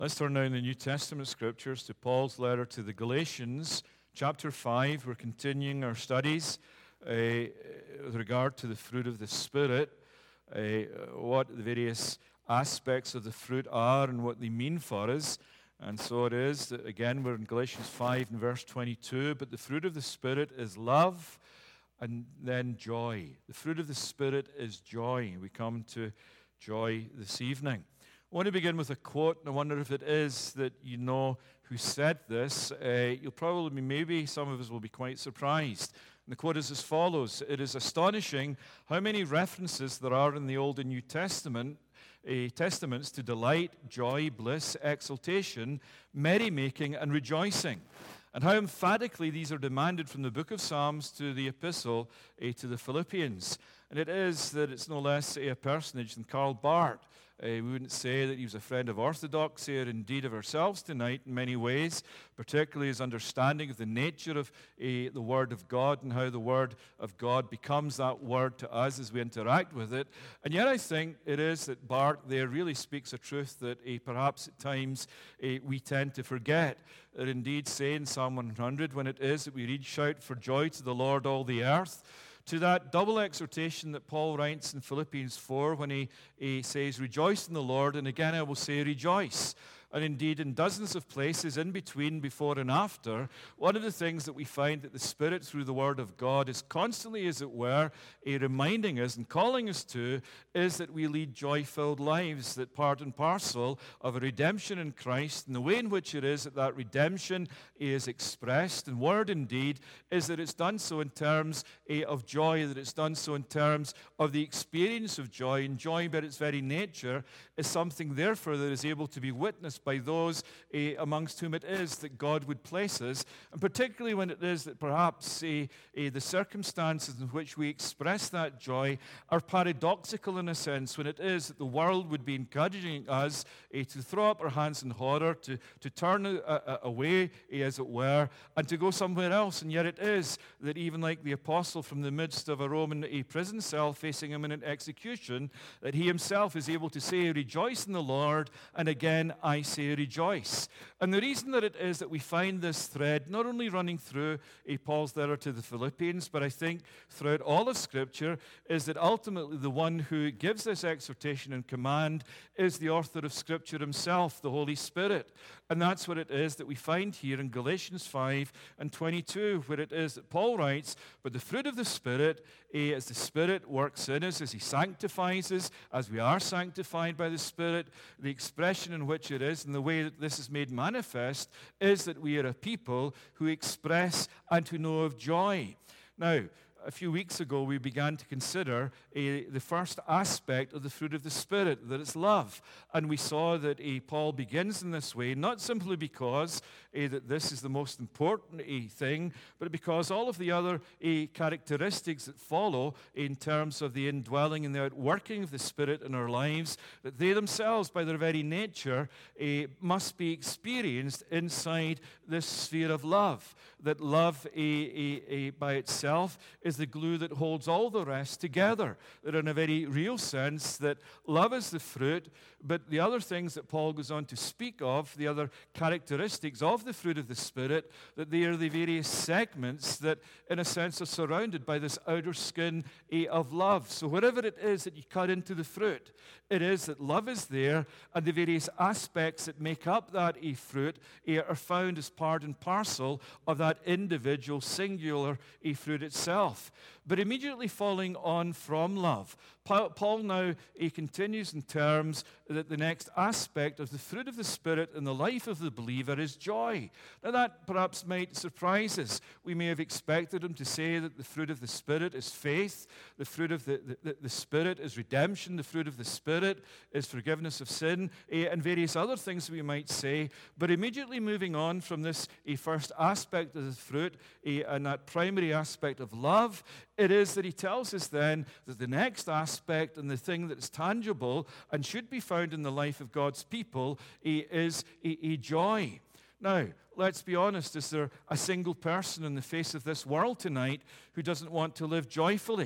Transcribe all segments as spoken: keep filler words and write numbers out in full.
Let's turn now in the New Testament scriptures to Paul's letter to the Galatians, chapter five. We're continuing our studies uh, with regard to the fruit of the Spirit, uh, what the various aspects of the fruit are and what they mean for us. And so it is that, again, we're in Galatians five and verse twenty-two, but the fruit of the Spirit is love and then joy. The fruit of the Spirit is joy. We come to joy this evening. I want to begin with a quote, and I wonder if it is that you know who said this. Uh, you'll probably, be, maybe some of us will be quite surprised. And the quote is as follows: "It is astonishing how many references there are in the Old and New Testament uh, testaments to delight, joy, bliss, exultation, merrymaking, and rejoicing, and how emphatically these are demanded from the book of Psalms to the epistle uh, to the Philippians." And it is that it's no less a personage than Karl Barth. Uh, we wouldn't say that he was a friend of orthodoxy or indeed of ourselves tonight in many ways, particularly his understanding of the nature of uh, the Word of God and how the Word of God becomes that Word to us as we interact with it. And yet I think it is that Barth there really speaks a truth that uh, perhaps at times uh, we tend to forget. That indeed say in Psalm one hundred, when it is that we read, "Shout for joy to the Lord, all the earth," to that double exhortation that Paul writes in Philippians four when he, he says, "Rejoice in the Lord," and again I will say, "Rejoice." And indeed, in dozens of places in between, before and after, one of the things that we find that the Spirit, through the Word of God, is constantly, as it were, a reminding us and calling us to, is that we lead joy-filled lives, that part and parcel of a redemption in Christ, and the way in which it is that that redemption is expressed, and word indeed, is that it's done so in terms eh, of joy, that it's done so in terms of the experience of joy, and joy by its very nature is something, therefore, that is able to be witnessed by those uh, amongst whom it is that God would place us, and particularly when it is that perhaps uh, uh, the circumstances in which we express that joy are paradoxical in a sense, when it is that the world would be encouraging us uh, to throw up our hands in horror, to, to turn a, a, away, uh, as it were, and to go somewhere else. And yet it is that even like the apostle from the midst of a Roman uh, prison cell facing imminent execution, that he himself is able to say, "Rejoice in the Lord," and again I say rejoice. And the reason that it is that we find this thread not only running through a Paul's letter to the Philippians, but I think throughout all of Scripture, is that ultimately the one who gives this exhortation and command is the author of Scripture himself, the Holy Spirit. And that's what it is that we find here in Galatians five and twenty-two, where it is that Paul writes, "But the fruit of the Spirit, eh, as the Spirit works in us, as he sanctifies us, as we are sanctified by the Spirit," the expression in which it is, and the way that this is made manifest, is that we are a people who express and who know of joy. Now, a few weeks ago, we began to consider uh, the first aspect of the fruit of the Spirit, that it's love. And we saw that uh, Paul begins in this way, not simply because uh, that this is the most important uh, thing, but because all of the other uh, characteristics that follow in terms of the indwelling and the outworking of the Spirit in our lives, that they themselves, by their very nature, uh, must be experienced inside this sphere of love. That love uh, uh, uh, by itself is the glue that holds all the rest together. That in a very real sense, that love is the fruit, but the other things that Paul goes on to speak of, the other characteristics of the fruit of the Spirit, that they are the various segments that, in a sense, are surrounded by this outer skin eh, of love. So wherever it is that you cut into the fruit, it is that love is there, and the various aspects that make up that eh, fruit eh, are found as part and parcel of that individual, singular eh, fruit itself. But immediately following on from love, Paul now he continues in terms that the next aspect of the fruit of the Spirit in the life of the believer is joy. Now that perhaps might surprise us. We may have expected him to say that the fruit of the Spirit is faith, the fruit of the, the, the Spirit is redemption, the fruit of the Spirit is forgiveness of sin, eh, and various other things we might say. But immediately moving on from this eh, first aspect of the fruit eh, and that primary aspect of love, it is that he tells us then that the next aspect and the thing that is tangible and should be found in the life of God's people eh, is a, a joy. Now, let's be honest, is there a single person in the face of this world tonight who doesn't want to live joyfully?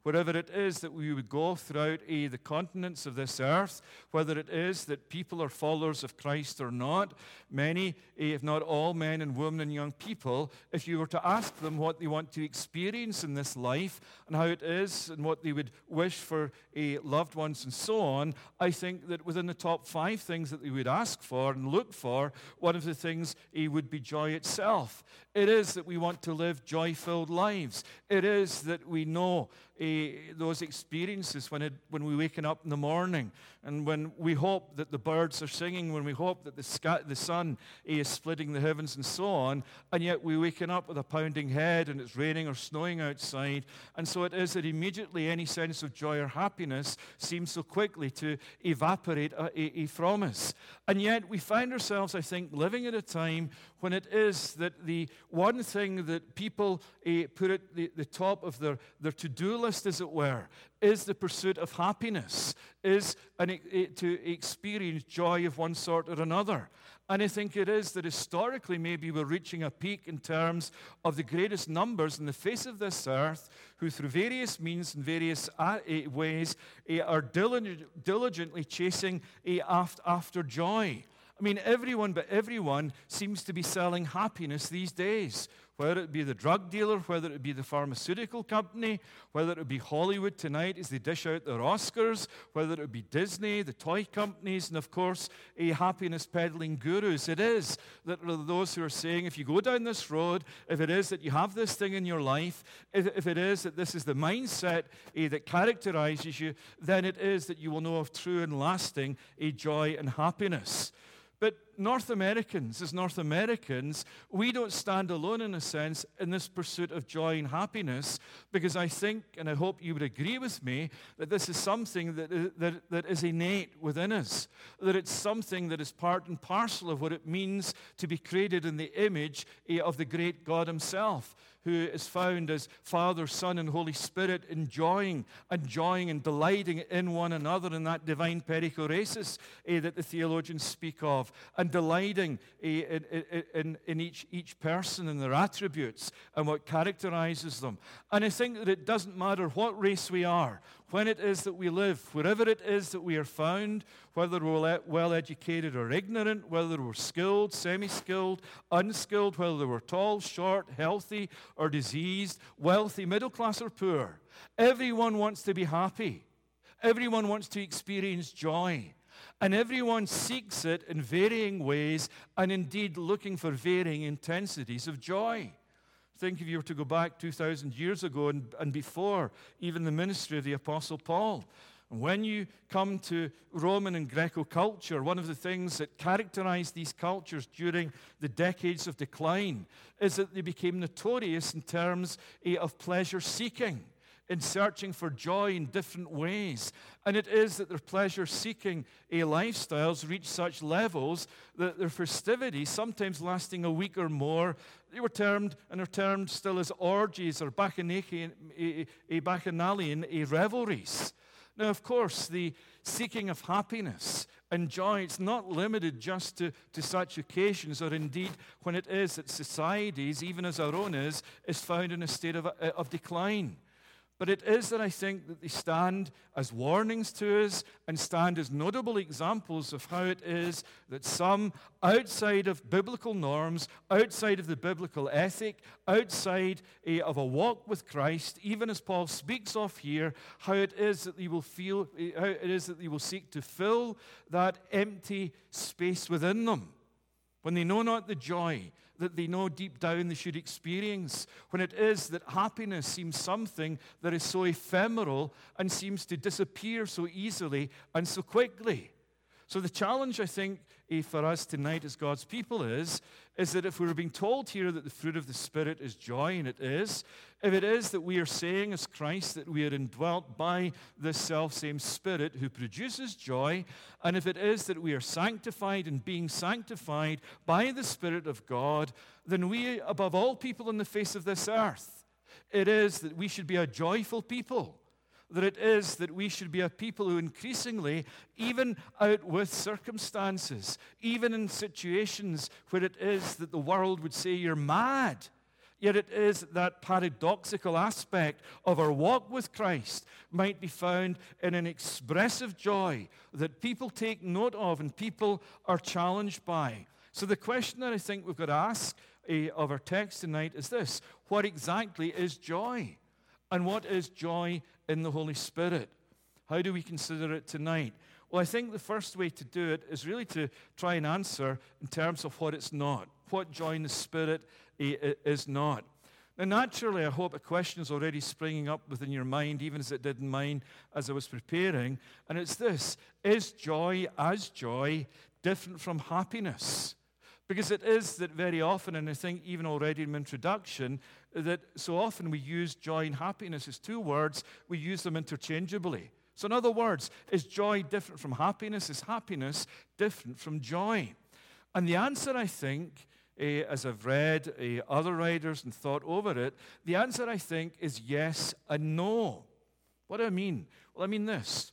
wherever it is that we would go throughout eh, the continents of this earth, whether it is that people are followers of Christ or not, many, eh, if not all men and women and young people, if you were to ask them what they want to experience in this life and how it is and what they would wish for eh, loved ones and so on, I think that within the top five things that they would ask for and look for, one of the things eh, would be joy itself. It is that we want to live joy-filled lives. It is that we know uh, those experiences when, it, when we're waking up in the morning and when we hope that the birds are singing, when we hope that the, sky, the sun uh, is splitting the heavens and so on, and yet we're waking up with a pounding head and it's raining or snowing outside. And so it is that immediately any sense of joy or happiness seems so quickly to evaporate uh, uh, from us. And yet we find ourselves, I think, living at a time when it is that the one thing that people uh, put at the, the top of their, their to-do list, as it were, is the pursuit of happiness, is an, uh, to experience joy of one sort or another. And I think it is that historically maybe we're reaching a peak in terms of the greatest numbers in the face of this earth who through various means and various uh, uh, ways uh, are diligent, diligently chasing uh, after, after joy. I mean, everyone but everyone seems to be selling happiness these days, whether it be the drug dealer, whether it be the pharmaceutical company, whether it be Hollywood tonight as they dish out their Oscars, whether it be Disney, the toy companies, and of course, a happiness peddling gurus. It is that there are those who are saying, if you go down this road, if it is that you have this thing in your life, if, if it is that this is the mindset eh, that characterizes you, then it is that you will know of true and lasting eh, joy and happiness. But North Americans, as North Americans, we don't stand alone in a sense in this pursuit of joy and happiness, because I think, and I hope you would agree with me, that this is something that, that, that is innate within us, that it's something that is part and parcel of what it means to be created in the image of the great God himself, who is found as Father, Son, and Holy Spirit, enjoying, enjoying and delighting in one another in that divine perichoresis eh, that the theologians speak of, and delighting eh, in, in, in each, each person and their attributes and what characterizes them. And I think that it doesn't matter what race we are, when it is that we live, wherever it is that we are found, whether we're well-educated or ignorant, whether we're skilled, semi-skilled, unskilled, whether we're tall, short, healthy, or diseased, wealthy, middle class, or poor. Everyone wants to be happy. Everyone wants to experience joy. And everyone seeks it in varying ways and indeed looking for varying intensities of joy. Think if you were to go back two thousand years ago and, and before even the ministry of the Apostle Paul. And when you come to Roman and Greco culture, one of the things that characterized these cultures during the decades of decline is that they became notorious in terms eh, of pleasure seeking, in searching for joy in different ways. And it is that their pleasure-seeking eh, lifestyles reach such levels that their festivities, sometimes lasting a week or more, they were termed, and are termed still as orgies or bacchanalian, eh, eh, bacchanalian eh, revelries. Now, of course, the seeking of happiness and joy, it's not limited just to, to such occasions, or indeed when it is that societies, even as our own is, is found in a state of, of decline. But it is that I think that they stand as warnings to us and stand as notable examples of how it is that some outside of biblical norms, outside of the biblical ethic, outside uh, of a walk with Christ, even as Paul speaks of here, how it is that they will feel, uh, how it is that they will seek to fill that empty space within them when they know not the joy that they know deep down they should experience, when it is that happiness seems something that is so ephemeral and seems to disappear so easily and so quickly. So the challenge, I think, eh, for us tonight as God's people is, is that if we're being told here that the fruit of the Spirit is joy, and it is, if it is that we are saying as Christ that we are indwelt by this self-same Spirit who produces joy, and if it is that we are sanctified and being sanctified by the Spirit of God, then we, above all people on the face of this earth, it is that we should be a joyful people. That it is that we should be a people who increasingly, even out with circumstances, even in situations where it is that the world would say you're mad, Yet it is that paradoxical aspect of our walk with Christ might be found in an expressive joy that people take note of and people are challenged by. So the question that I think we've got to ask uh, of our text tonight is this: what exactly is joy? And what is joy in the Holy Spirit? How do we consider it tonight? Well, I think the first way to do it is really to try and answer in terms of what it's not, what joy in the Spirit is not. Now, naturally, I hope a question is already springing up within your mind, even as it did in mine as I was preparing, and it's this: is joy as joy different from happiness? Because it is that very often, and I think even already in my introduction, that so often we use joy and happiness as two words, we use them interchangeably. So in other words, is joy different from happiness? Is happiness different from joy? And the answer, I think, uh, as I've read uh, other writers and thought over it, the answer, I think, is yes and no. What do I mean? Well, I mean this.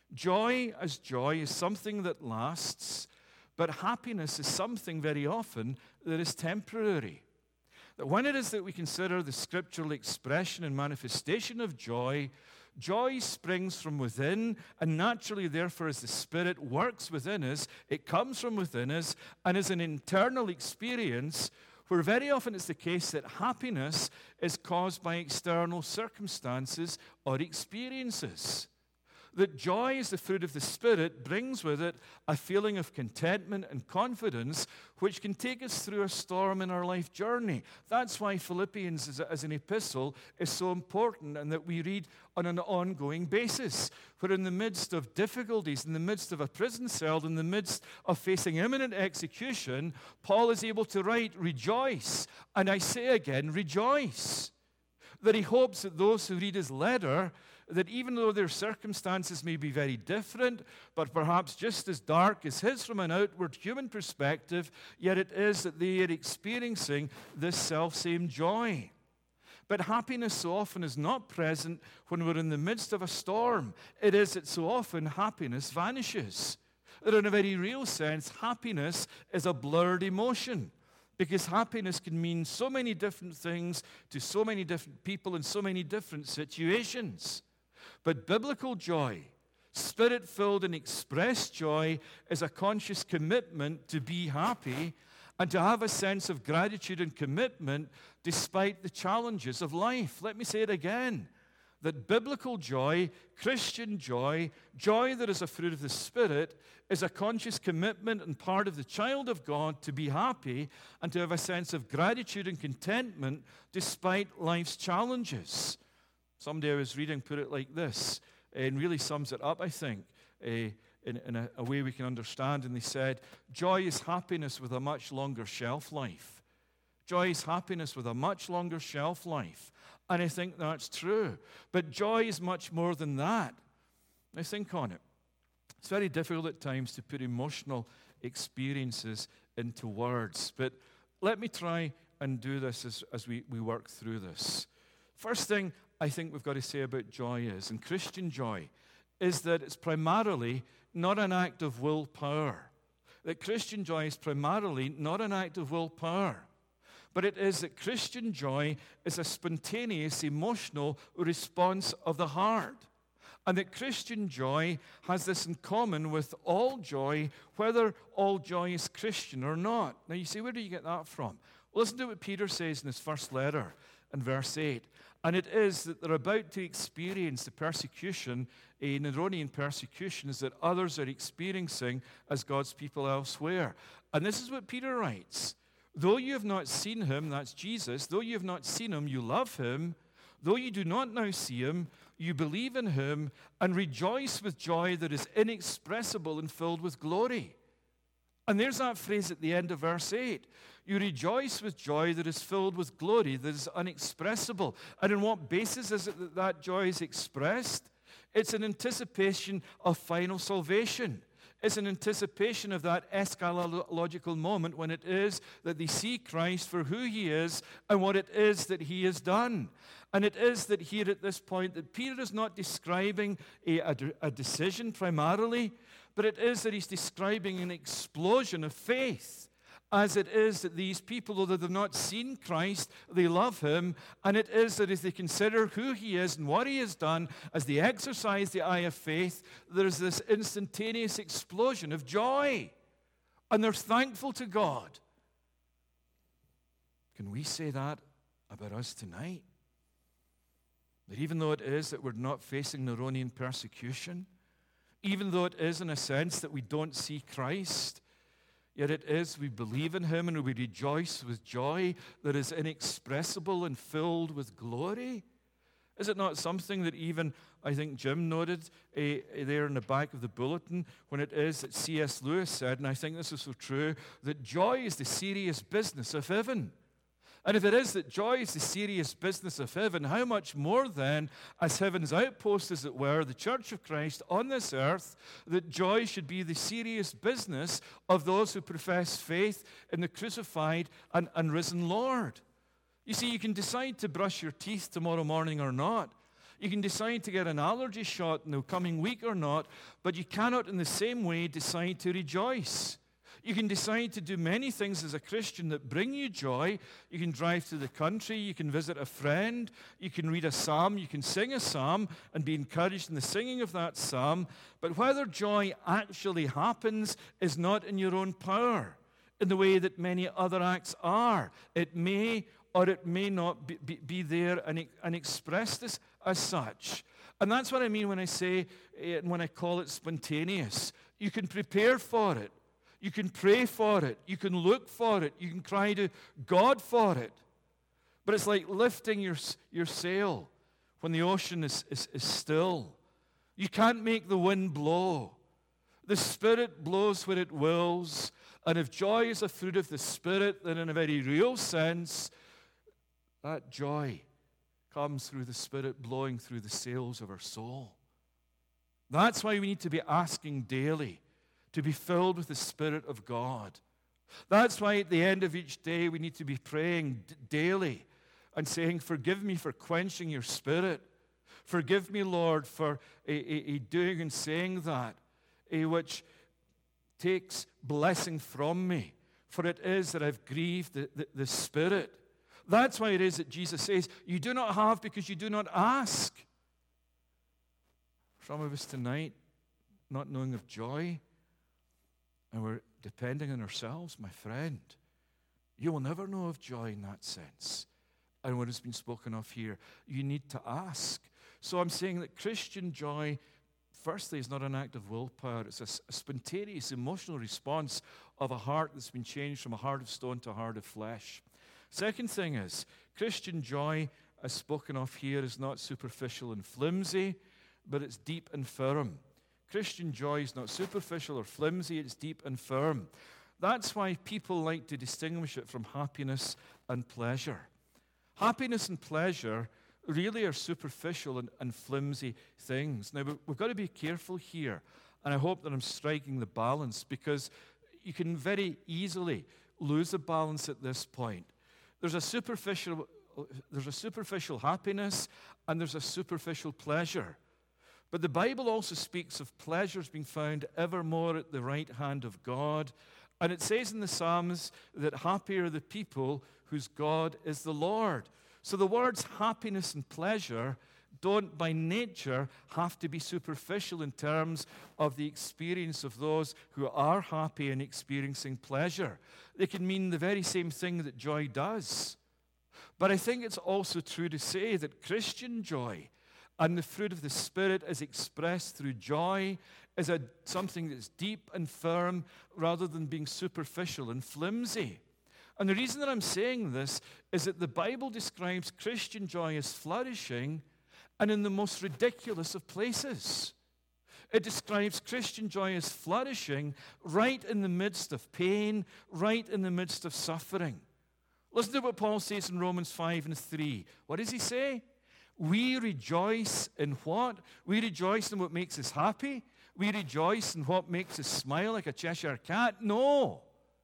Joy as joy is something that lasts, but happiness is something very often that is temporary. That when it is that we consider the scriptural expression and manifestation of joy, joy springs from within, and naturally, therefore, as the Spirit works within us, it comes from within us and is an internal experience where very often it's the case that happiness is caused by external circumstances or experiences. That joy as the fruit of the Spirit brings with it a feeling of contentment and confidence which can take us through a storm in our life journey. That's why Philippians as, a, as an epistle is so important, and that we read on an ongoing basis. For in the midst of difficulties, in the midst of a prison cell, in the midst of facing imminent execution, Paul is able to write, "Rejoice." And I say again, rejoice. That he hopes that those who read his letter, that even though their circumstances may be very different, but perhaps just as dark as his from an outward human perspective, yet it is that they are experiencing this self-same joy. But happiness so often is not present when we're in the midst of a storm. It is that so often happiness vanishes. That in a very real sense, happiness is a blurred emotion. Because happiness can mean so many different things to so many different people in so many different situations. But biblical joy, Spirit-filled and expressed joy, is a conscious commitment to be happy and to have a sense of gratitude and commitment despite the challenges of life. Let me say it again. That biblical joy, Christian joy, joy that is a fruit of the Spirit, is a conscious commitment and part of the child of God to be happy and to have a sense of gratitude and contentment despite life's challenges. Someday I was reading put it like this, and really sums it up, I think, uh, in, in a, a way we can understand. And they said, joy is happiness with a much longer shelf life. Joy is happiness with a much longer shelf life. And I think that's true. But joy is much more than that. Now think on it. It's very difficult at times to put emotional experiences into words. But let me try and do this as, as we, we work through this. First thing I think we've got to say about joy is, and Christian joy, is that it's primarily not an act of willpower. That Christian joy is primarily not an act of willpower. But it is that Christian joy is a spontaneous emotional response of the heart. And that Christian joy has this in common with all joy, whether all joy is Christian or not. Now you say, where do you get that from? Well, listen to what Peter says in his first letter in verse eight. And it is that they're about to experience the persecution, a Neronian persecutions that others are experiencing as God's people elsewhere. And this is what Peter writes. Though you have not seen him, that's Jesus, though you have not seen him, you love him. Though you do not now see him, you believe in him and rejoice with joy that is inexpressible and filled with glory. And there's that phrase at the end of verse eight. You rejoice with joy that is filled with glory, that is unexpressible. And on what basis is it that that joy is expressed? It's an anticipation of final salvation. It's an anticipation of that eschatological moment when it is that they see Christ for who he is and what it is that he has done. And it is that here at this point that Peter is not describing a, a, a decision primarily, but it is that he's describing an explosion of faith. as it is that these people, although they've not seen Christ, they love him, and it is that as they consider who he is and what he has done, as they exercise the eye of faith, there's this instantaneous explosion of joy, and they're thankful to God. Can we say that about us tonight? That even though it is that we're not facing Neronian persecution, even though it is in a sense that we don't see Christ, yet it is we believe in him and we rejoice with joy that is inexpressible and filled with glory? Is it not something that even, I think Jim noted uh, there in the back of the bulletin, when it is that C S Lewis said, and I think this is so true, that joy is the serious business of heaven. And if it is that joy is the serious business of heaven, how much more then, as heaven's outpost, as it were, the Church of Christ on this earth, that joy should be the serious business of those who profess faith in the crucified and, and risen Lord. You see, you can decide to brush your teeth tomorrow morning or not. You can decide to get an allergy shot in the coming week or not, but you cannot in the same way decide to rejoice. You can decide to do many things as a Christian that bring you joy. You can drive to the country. You can visit a friend. You can read a psalm. You can sing a psalm and be encouraged in the singing of that psalm. But whether joy actually happens is not in your own power in the way that many other acts are. It may or it may not be, be, be there and, and expressed as, as such. And that's what I mean when I say, and when I call it spontaneous. You can prepare for it. You can pray for it. You can look for it. You can cry to God for it. But it's like lifting your, your sail when the ocean is, is, is still. You can't make the wind blow. The Spirit blows where it wills. And if joy is a fruit of the Spirit, then in a very real sense, that joy comes through the Spirit blowing through the sails of our soul. That's why we need to be asking daily to be filled with the Spirit of God. That's why at the end of each day we need to be praying d- daily and saying, forgive me for quenching your Spirit. Forgive me, Lord, for a, a, a doing and saying that, a which takes blessing from me, for it is that I've grieved the, the, the Spirit. That's why it is that Jesus says, you do not have because you do not ask. Some of us tonight, not knowing of joy, and we're depending on ourselves, my friend, you will never know of joy in that sense. And what has been spoken of here, you need to ask. So I'm saying that Christian joy, firstly, is not an act of willpower. It's a, a spontaneous emotional response of a heart that's been changed from a heart of stone to a heart of flesh. Second thing is, Christian joy, as spoken of here, is not superficial and flimsy, but it's deep and firm. Christian joy is not superficial or flimsy, it's deep and firm. That's why people like to distinguish it from happiness and pleasure. Happiness and pleasure really are superficial and, and flimsy things. Now, we've got to be careful here, and I hope that I'm striking the balance, because you can very easily lose the balance at this point. There's a superficial, there's a superficial happiness, and there's a superficial pleasure. But the Bible also speaks of pleasures being found evermore at the right hand of God. And it says in the Psalms that happy are the people whose God is the Lord. So the words happiness and pleasure don't by nature have to be superficial in terms of the experience of those who are happy and experiencing pleasure. They can mean the very same thing that joy does. But I think it's also true to say that Christian joy and the fruit of the Spirit is expressed through joy is a, something that's deep and firm rather than being superficial and flimsy. And the reason that I'm saying this is that the Bible describes Christian joy as flourishing and in the most ridiculous of places. It describes Christian joy as flourishing right in the midst of pain, right in the midst of suffering. Listen to what Paul says in Romans five and three. What does he say? We rejoice in what? We rejoice in what makes us happy. We rejoice in what makes us smile like a Cheshire cat. No.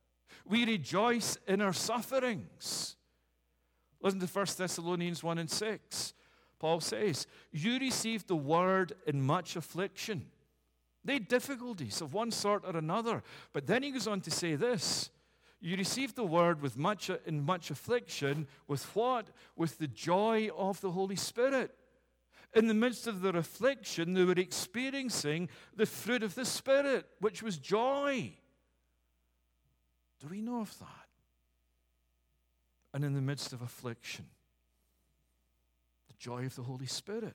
We rejoice in our sufferings. Listen to First Thessalonians one and six. Paul says, you received the word in much affliction. They had difficulties of one sort or another. But then he goes on to say this. You received the word with much in much affliction. With what? With the joy of the Holy Spirit. In the midst of their affliction, they were experiencing the fruit of the Spirit, which was joy. Do we know of that? And in the midst of affliction, the joy of the Holy Spirit.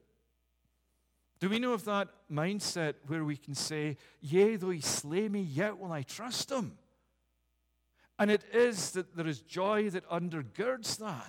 Do we know of that mindset where we can say, yea, though he slay me, yet will I trust him? And it is that there is joy that undergirds that.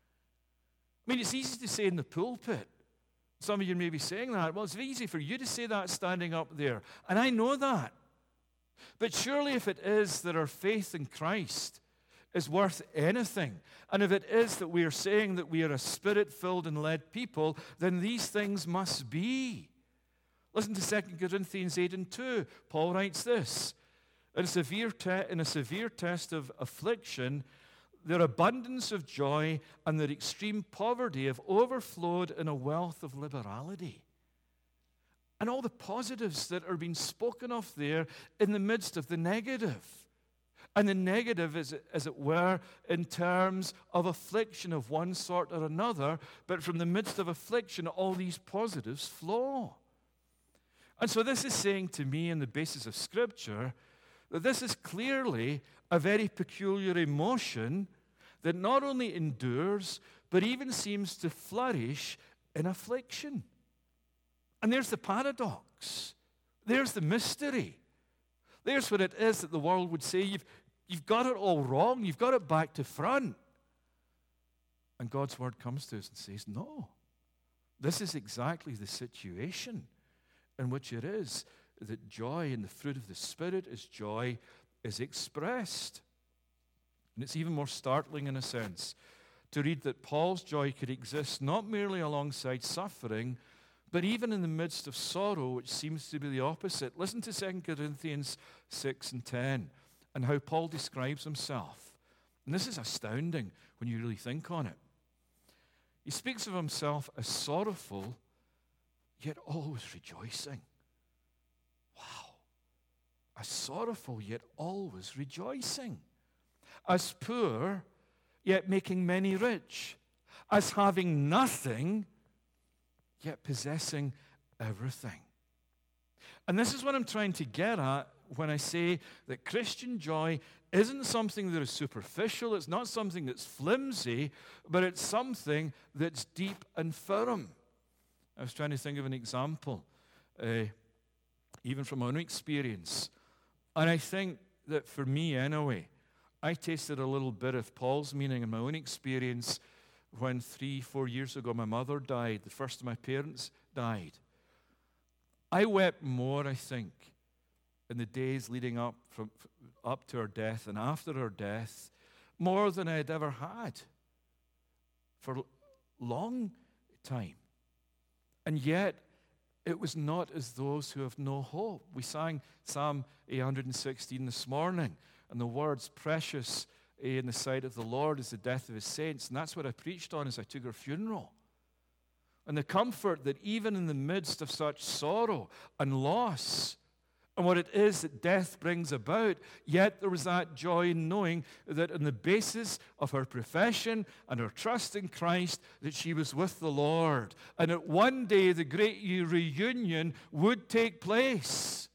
I mean, it's easy to say in the pulpit. Some of you may be saying that. Well, it's easy for you to say that standing up there. And I know that. But surely if it is that our faith in Christ is worth anything, and if it is that we are saying that we are a Spirit-filled and led people, then these things must be. Listen to Second Corinthians eight and two. Paul writes this, in a severe, te- in a severe test of affliction, their abundance of joy and their extreme poverty have overflowed in a wealth of liberality. And all the positives that are being spoken of there in the midst of the negative. And the negative, is, as it were, in terms of affliction of one sort or another, but from the midst of affliction, all these positives flow. And so this is saying to me, on the basis of Scripture, that this is clearly a very peculiar emotion that not only endures, but even seems to flourish in affliction. And there's the paradox. There's the mystery. There's what it is that the world would say, you've, you've got it all wrong. You've got it back to front. And God's word comes to us and says, no. This is exactly the situation in which it is that joy in the fruit of the Spirit is joy is expressed. And it's even more startling in a sense to read that Paul's joy could exist not merely alongside suffering, but even in the midst of sorrow, which seems to be the opposite. Listen to Second Corinthians six and ten and how Paul describes himself. And this is astounding when you really think on it. He speaks of himself as sorrowful, yet always rejoicing. Wow. As sorrowful, yet always rejoicing. As poor, yet making many rich. As having nothing, yet possessing everything. And this is what I'm trying to get at when I say that Christian joy isn't something that is superficial, it's not something that's flimsy, but it's something that's deep and firm. I was trying to think of an example, uh, even from my own experience. And I think that for me anyway, I tasted a little bit of Paul's meaning in my own experience when three, four years ago my mother died, the first of my parents died. I wept more, I think, in the days leading up from up to her death and after her death, more than I had ever had for a long time. And yet, it was not as those who have no hope. We sang Psalm eight hundred sixteen this morning, and the words, precious in the sight of the Lord is the death of his saints. And that's what I preached on as I took her funeral. And the comfort that even in the midst of such sorrow and loss, and what it is that death brings about, yet there was that joy in knowing that on the basis of her profession and her trust in Christ, that she was with the Lord. And that one day the great reunion would take place.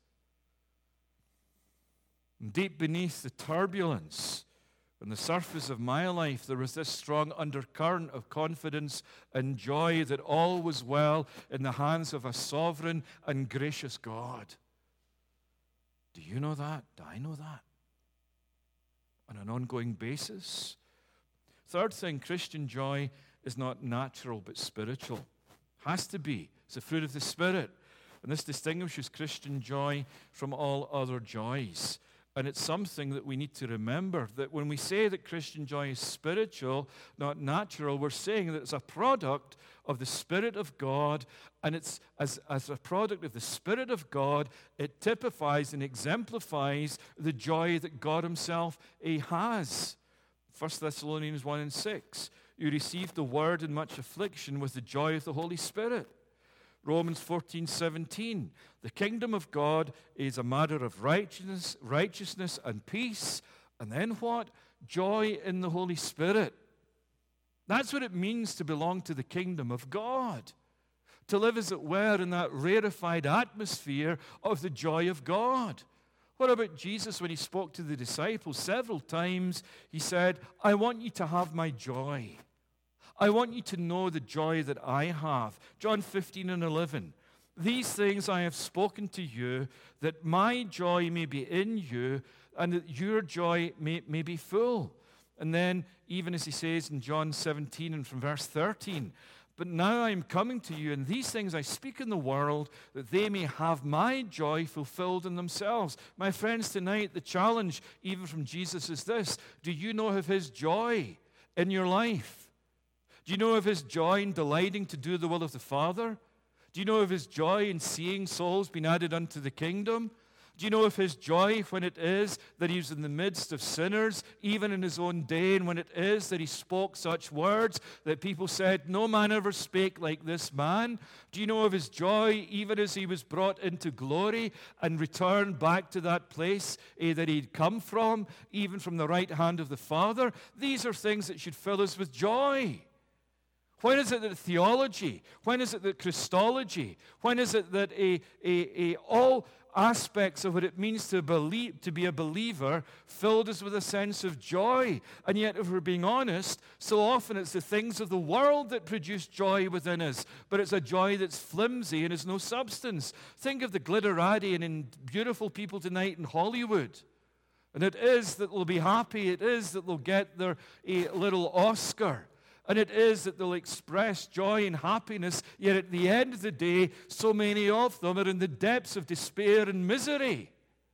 And deep beneath the turbulence on the surface of my life, there was this strong undercurrent of confidence and joy that all was well in the hands of a sovereign and gracious God. Do you know that? Do I know that? On an ongoing basis. Third thing, Christian joy is not natural but spiritual. Has to be. It's the fruit of the Spirit. And this distinguishes Christian joy from all other joys. And it's something that we need to remember, that when we say that Christian joy is spiritual, not natural, we're saying that it's a product of the Spirit of God, and it's as, as a product of the Spirit of God, it typifies and exemplifies the joy that God himself he has. First Thessalonians one and six, you received the word in much affliction with the joy of the Holy Spirit. Romans fourteen seventeen, the kingdom of God is a matter of righteousness, righteousness and peace And then what? Joy in the Holy Spirit. That's what it means to belong to the kingdom of God. To live, as it were, in that rarefied atmosphere of the joy of God. What about Jesus when he spoke to the disciples? Several times he said, I want you to have my joy. I want you to know the joy that I have. John fifteen and eleven. These things I have spoken to you, that my joy may be in you, and that your joy may, may be full. And then, even as he says in John seventeen and from verse thirteen, but now I am coming to you, and these things I speak in the world, that they may have my joy fulfilled in themselves. My friends, tonight, the challenge, even from Jesus, is this. Do you know of his joy in your life? Do you know of his joy in delighting to do the will of the Father? Do you know of his joy in seeing souls being added unto the kingdom? Do you know of his joy when it is that he's in the midst of sinners, even in his own day, and when it is that he spoke such words that people said, no man ever spake like this man? Do you know of his joy even as he was brought into glory and returned back to that place eh, that he'd come from, even from the right hand of the Father? These are things that should fill us with joy. When is it that theology, when is it that Christology, when is it that a, a, a, all aspects of what it means to believe, to be a believer filled us with a sense of joy? And yet, if we're being honest, so often it's the things of the world that produce joy within us, but it's a joy that's flimsy and has no substance. Think of the glitterati and in beautiful people tonight in Hollywood. And it is that they'll be happy, it is that they'll get their a little Oscar. And it is that they'll express joy and happiness, yet at the end of the day, so many of them are in the depths of despair and misery.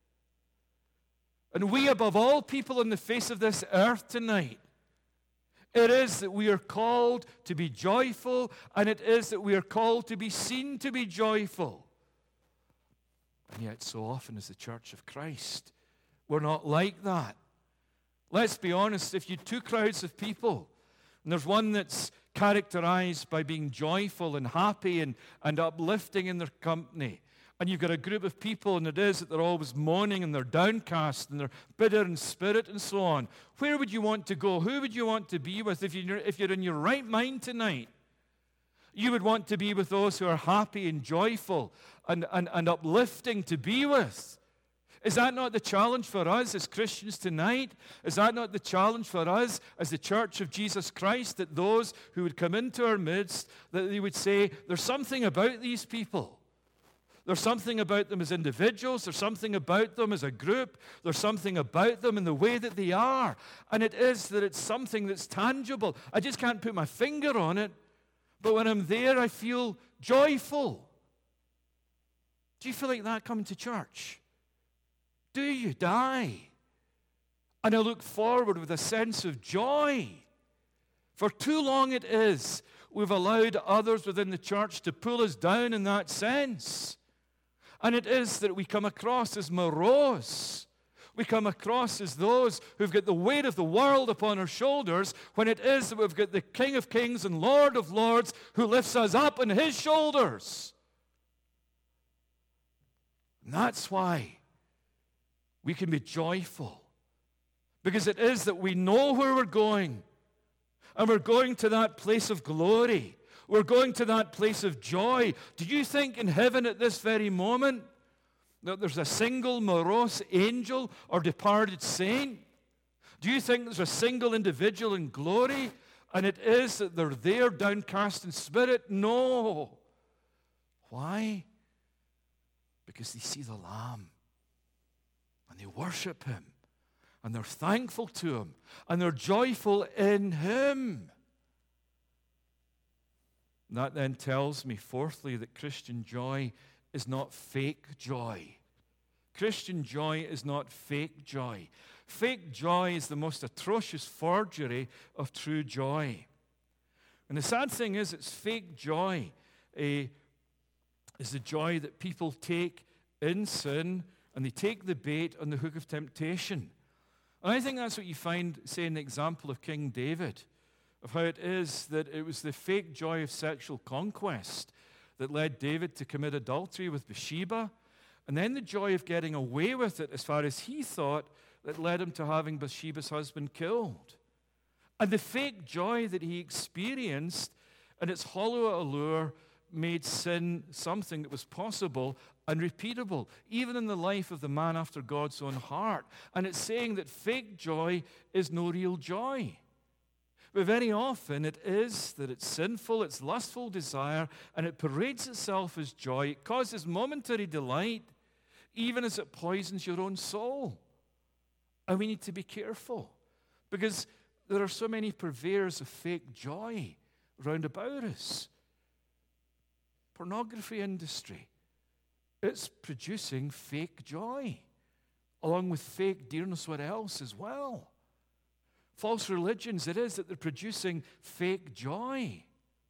And we, above all people on the face of this earth tonight, it is that we are called to be joyful, and it is that we are called to be seen to be joyful. And yet, so often as the Church of Christ, we're not like that. Let's be honest, if you two crowds of people, and there's one that's characterized by being joyful and happy and, and uplifting in their company. And you've got a group of people, and it is that they're always moaning and they're downcast and they're bitter in spirit and so on. Where would you want to go? Who would you want to be with if you're, if you're in your right mind tonight? You would want to be with those who are happy and joyful and, and, and uplifting to be with. Is that not the challenge for us as Christians tonight? Is that not the challenge for us as the Church of Jesus Christ, that those who would come into our midst, that they would say, there's something about these people. There's something about them as individuals. There's something about them as a group. There's something about them in the way that they are. And it is that it's something that's tangible. I just can't put my finger on it. But when I'm there, I feel joyful. Do you feel like that coming to church? Do you die? And I look forward with a sense of joy. For too long it is we've allowed others within the church to pull us down in that sense. And it is that we come across as morose. We come across as those who've got the weight of the world upon our shoulders, when it is that we've got the King of Kings and Lord of Lords who lifts us up on his shoulders. And that's why we can be joyful, because it is that we know where we're going, and we're going to that place of glory. We're going to that place of joy. Do you think in heaven at this very moment that there's a single morose angel or departed saint? Do you think there's a single individual in glory, and it is that they're there downcast in spirit? No. Why? Because they see the Lamb. And they worship him, and they're thankful to him, and they're joyful in him. And that then tells me, fourthly, that Christian joy is not fake joy. Christian joy is not fake joy. Fake joy is the most atrocious forgery of true joy. And the sad thing is, it's fake joy eh, is the joy that people take in sin, and they take the bait on the hook of temptation. And I think that's what you find, say, in the example of King David, of how it is that it was the fake joy of sexual conquest that led David to commit adultery with Bathsheba, and then the joy of getting away with it as far as he thought that led him to having Bathsheba's husband killed. And the fake joy that he experienced and its hollow allure made sin something that was possible and repeatable, even in the life of the man after God's own heart. And it's saying that fake joy is no real joy. But very often it is that it's sinful, it's lustful desire, and it parades itself as joy. It causes momentary delight, even as it poisons your own soul. And we need to be careful, because there are so many purveyors of fake joy round about us. Pornography industry, it's producing fake joy, along with fake dear knows what else as well. False religions, it is that they're producing fake joy.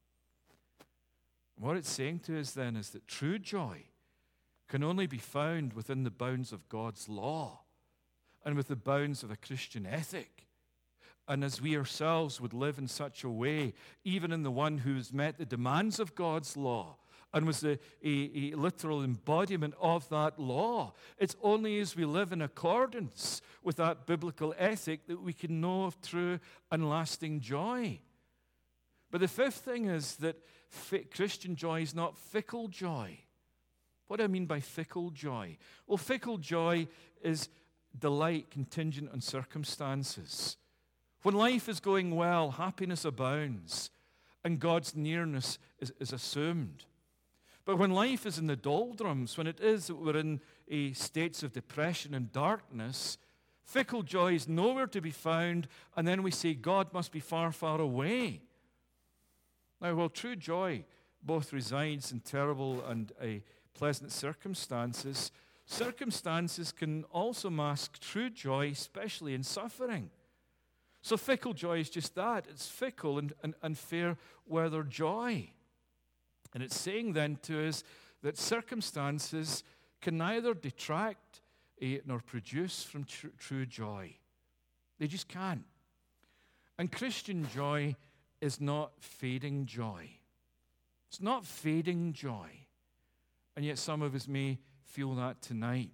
And what it's saying to us then is that true joy can only be found within the bounds of God's law and with the bounds of a Christian ethic. And as we ourselves would live in such a way, even in the one who has met the demands of God's law and was a, a, a literal embodiment of that law, it's only as we live in accordance with that biblical ethic that we can know of true and lasting joy. But the fifth thing is that Christian joy is not fickle joy. What do I mean by fickle joy? Well, fickle joy is delight contingent on circumstances. When life is going well, happiness abounds, and God's nearness is, is assumed. But when life is in the doldrums, when it is that we're in a states of depression and darkness, fickle joy is nowhere to be found, and then we say God must be far, far away. Now, while true joy both resides in terrible and uh, pleasant circumstances, circumstances can also mask true joy, especially in suffering. So fickle joy is just that. It's fickle and, and, and fair weather joy. And it's saying then to us that circumstances can neither detract eh, nor produce from tr- true joy. They just can't. And Christian joy is not fading joy. It's not fading joy. And yet some of us may feel that tonight.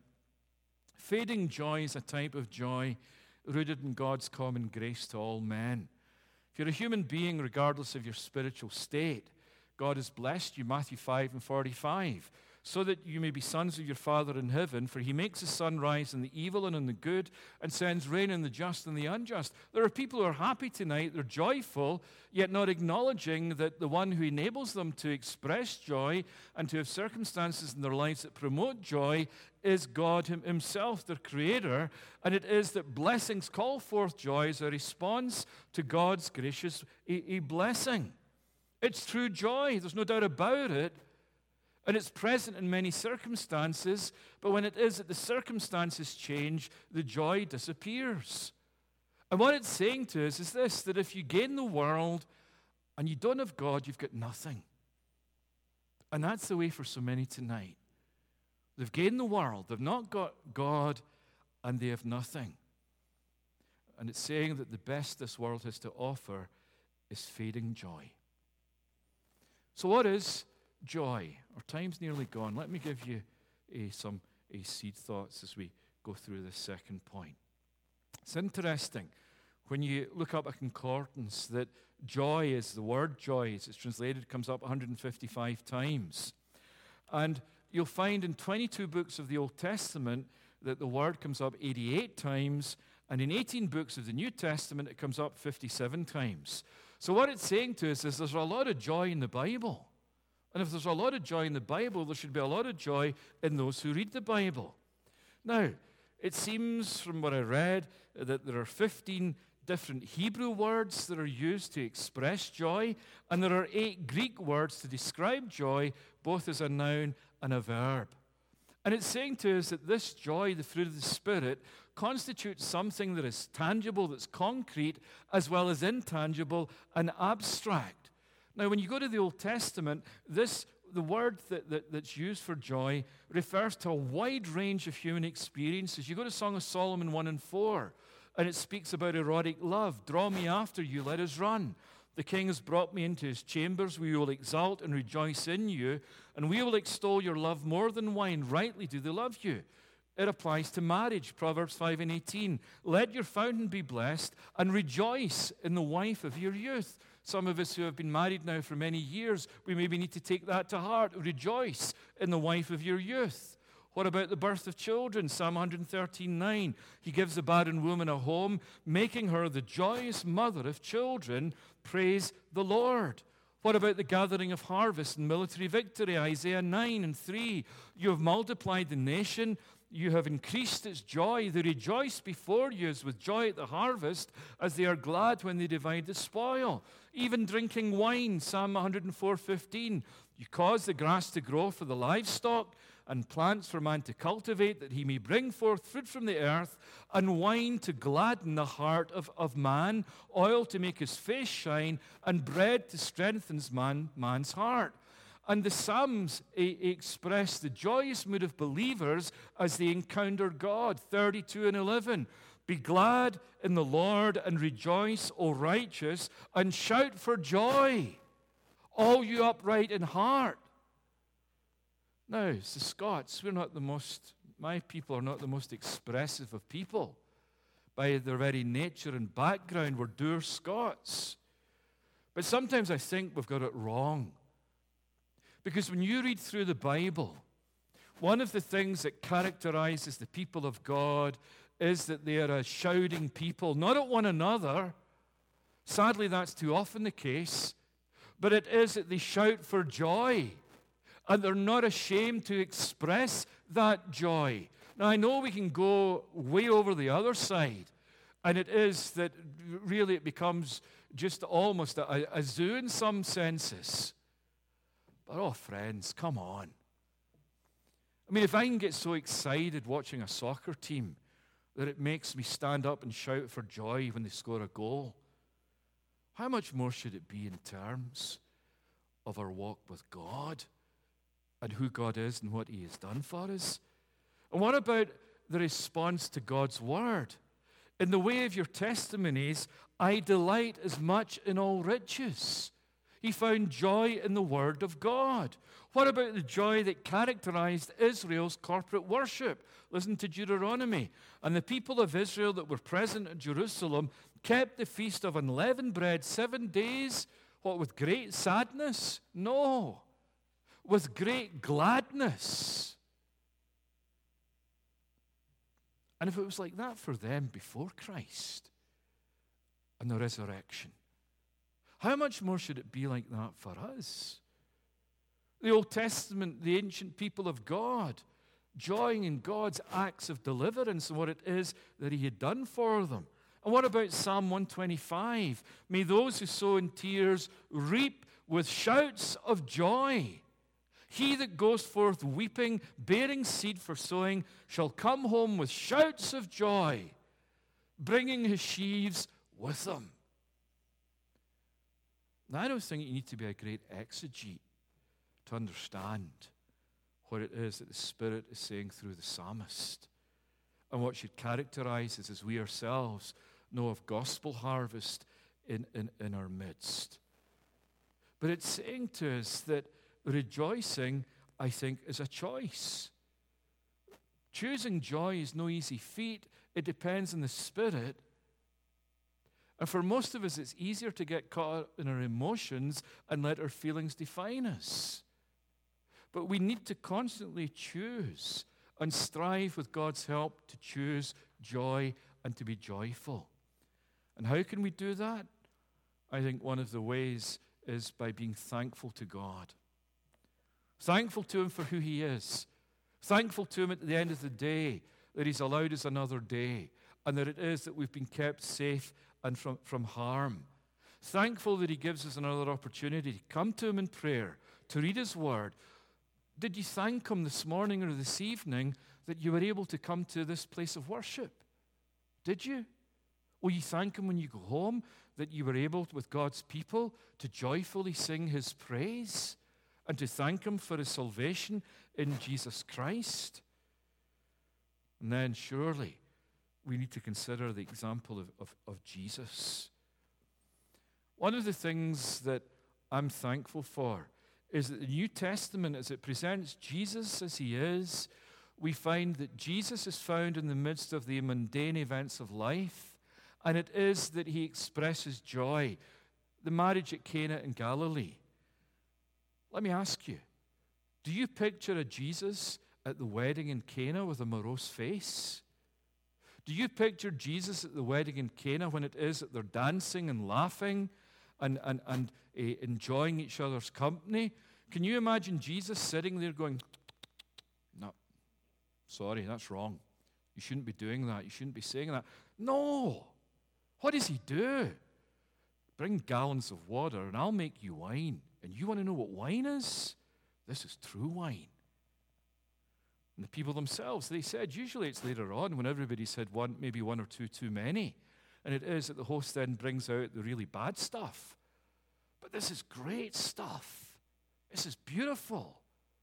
Fading joy is a type of joy rooted in God's common grace to all men. If you're a human being, regardless of your spiritual state, God has blessed you, Matthew five and forty-five, so that you may be sons of your Father in heaven, for he makes the sun rise on the evil and on the good, and sends rain on the just and the unjust. There are people who are happy tonight, they're joyful, yet not acknowledging that the one who enables them to express joy and to have circumstances in their lives that promote joy is God himself, their creator, and it is that blessings call forth joy as a response to God's gracious a, a blessing. It's true joy, there's no doubt about it. And it's present in many circumstances, but when it is that the circumstances change, the joy disappears. And what it's saying to us is this, that if you gain the world and you don't have God, you've got nothing. And that's the way for so many tonight. They've gained the world, they've not got God, and they have nothing. And it's saying that the best this world has to offer is fading joy. So what is joy? Our time's nearly gone. Let me give you a, some a seed thoughts as we go through this second point. It's interesting when you look up a concordance that joy is, the word joy, as it's translated, comes up one hundred fifty-five times. And you'll find in twenty-two books of the Old Testament that the word comes up eighty-eight times, and in eighteen books of the New Testament it comes up fifty-seven times. So what it's saying to us is there's a lot of joy in the Bible. And if there's a lot of joy in the Bible, there should be a lot of joy in those who read the Bible. Now, it seems from what I read that there are fifteen different Hebrew words that are used to express joy, and there are eight Greek words to describe joy, both as a noun and a verb. And it's saying to us that this joy, the fruit of the Spirit, constitutes something that is tangible, that's concrete, as well as intangible and abstract. Now, when you go to the Old Testament, this the word that, that, that's used for joy refers to a wide range of human experiences. You go to Song of Solomon one and four, and it speaks about erotic love. Draw me after you, let us run. The king has brought me into his chambers. We will exalt and rejoice in you, and we will extol your love more than wine. Rightly do they love you. It applies to marriage, Proverbs five and eighteen. Let your fountain be blessed and rejoice in the wife of your youth. Some of us who have been married now for many years, we maybe need to take that to heart. Rejoice in the wife of your youth. What about the birth of children? Psalm one thirteen nine. He gives the barren woman a home, making her the joyous mother of children. Praise the Lord. What about the gathering of harvest and military victory? Isaiah nine and three. You have multiplied the nation. You have increased its joy. They rejoice before you as with joy at the harvest, as they are glad when they divide the spoil. Even drinking wine, Psalm one oh four fifteen. You cause the grass to grow for the livestock, and plants for man to cultivate, that he may bring forth fruit from the earth, and wine to gladden the heart of, of man, oil to make his face shine, and bread to strengthen man, man's heart. And the Psalms e- express the joyous mood of believers as they encounter God. thirty-two and eleven. Be glad in the Lord and rejoice, O righteous, and shout for joy, all you upright in heart. Now, it's the Scots. We're not the most, my people are not the most expressive of people. By their very nature and background, we're dour Scots. But sometimes I think we've got it wrong. Because when you read through the Bible, one of the things that characterizes the people of God is that they are a shouting people, not at one another. Sadly, that's too often the case. But it is that they shout for joy. And they're not ashamed to express that joy. Now, I know we can go way over the other side, and it is that really it becomes just almost a, a zoo in some senses. But, oh, friends, come on. I mean, if I can get so excited watching a soccer team that it makes me stand up and shout for joy when they score a goal, how much more should it be in terms of our walk with God? And who God is and what He has done for us. And what about the response to God's word? In the way of your testimonies, I delight as much in all riches. He found joy in the word of God. What about the joy that characterized Israel's corporate worship? Listen to Deuteronomy. And the people of Israel that were present at Jerusalem kept the feast of unleavened bread seven days. What, with great sadness? No. With great gladness. And if it was like that for them before Christ and the resurrection, how much more should it be like that for us? The Old Testament, the ancient people of God, joying in God's acts of deliverance and what it is that He had done for them. And what about Psalm one twenty-five? May those who sow in tears reap with shouts of joy. He that goes forth weeping, bearing seed for sowing, shall come home with shouts of joy, bringing his sheaves with him. Now, I don't think you need to be a great exegete to understand what it is that the Spirit is saying through the psalmist, and what should characterize us as we ourselves know of gospel harvest in, in, in our midst. But it's saying to us that rejoicing, I think, is a choice. Choosing joy is no easy feat. It depends on the Spirit. And for most of us, it's easier to get caught up in our emotions and let our feelings define us. But we need to constantly choose and strive with God's help to choose joy and to be joyful. And how can we do that? I think one of the ways is by being thankful to God. Thankful to Him for who He is. Thankful to Him at the end of the day that He's allowed us another day and that it is that we've been kept safe and from, from harm. Thankful that He gives us another opportunity to come to Him in prayer, to read His Word. Did you thank Him this morning or this evening that you were able to come to this place of worship? Did you? Will you thank Him when you go home that you were able, with God's people, to joyfully sing His praise? And to thank Him for His salvation in Jesus Christ? And then surely we need to consider the example of, of, of Jesus. One of the things that I'm thankful for is that the New Testament, as it presents Jesus as He is, we find that Jesus is found in the midst of the mundane events of life, and it is that he expresses joy. The marriage at Cana in Galilee. Let me ask you, do you picture a Jesus at the wedding in Cana with a morose face? Do you picture Jesus at the wedding in Cana when it is that they're dancing and laughing and, and, and uh, enjoying each other's company? Can you imagine Jesus sitting there going, no, sorry, that's wrong. You shouldn't be doing that. You shouldn't be saying that. No. What does he do? Bring gallons of water and I'll make you wine. And you want to know what wine is? This is true wine. And the people themselves, they said, usually it's later on when everybody's had one, maybe one or two too many. And it is that the host then brings out the really bad stuff. But this is great stuff. This is beautiful.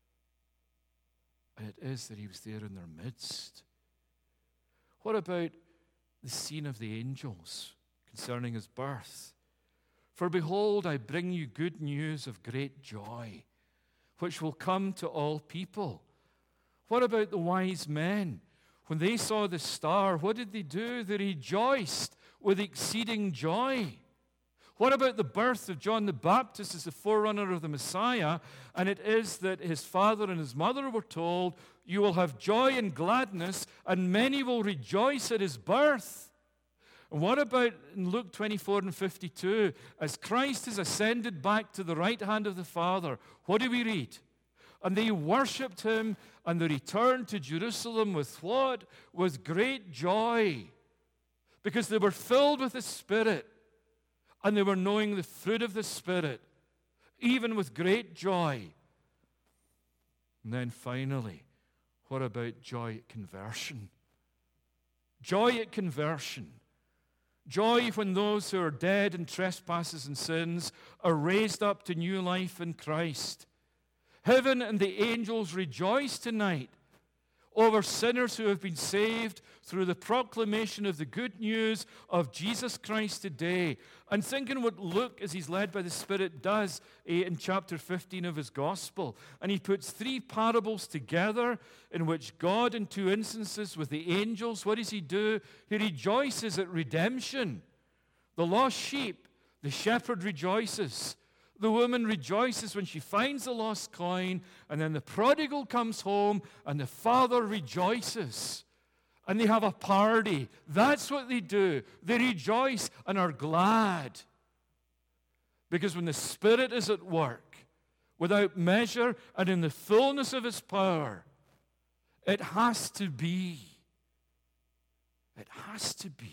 And it is that he was there in their midst. What about the scene of the angels concerning his birth? For behold, I bring you good news of great joy, which will come to all people. What about the wise men? When they saw the star, what did they do? They rejoiced with exceeding joy. What about the birth of John the Baptist as the forerunner of the Messiah? And it is that his father and his mother were told, you will have joy and gladness, and many will rejoice at his birth. And what about in Luke twenty-four and fifty-two? As Christ is ascended back to the right hand of the Father, what do we read? And they worshipped him, and they returned to Jerusalem with what? With great joy, because they were filled with the Spirit, and they were knowing the fruit of the Spirit, even with great joy. And then finally, what about joy at conversion? Joy at conversion. Joy when those who are dead in trespasses and sins are raised up to new life in Christ. Heaven and the angels rejoice tonight over sinners who have been saved through the proclamation of the good news of Jesus Christ today. And thinking what Luke, as he's led by the Spirit, does in chapter fifteen of his gospel. And he puts three parables together in which God, in two instances with the angels, what does he do? He rejoices at redemption. The lost sheep, the shepherd rejoices. The woman rejoices when she finds the lost coin, and then the prodigal comes home, and the father rejoices. And they have a party. That's what they do. They rejoice and are glad. Because when the Spirit is at work, without measure and in the fullness of his power, it has to be. It has to be.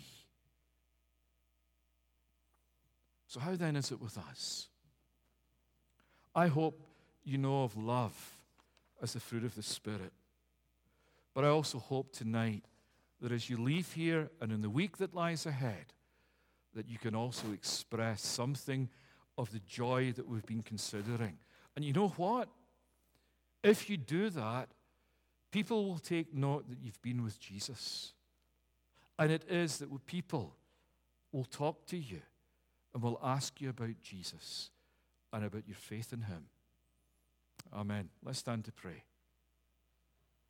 So how then is it with us? I hope you know of love as the fruit of the Spirit. But I also hope tonight that as you leave here and in the week that lies ahead, that you can also express something of the joy that we've been considering. And you know what? If you do that, people will take note that you've been with Jesus. And it is that people will talk to you and will ask you about Jesus and about your faith in him. Amen. Let's stand to pray.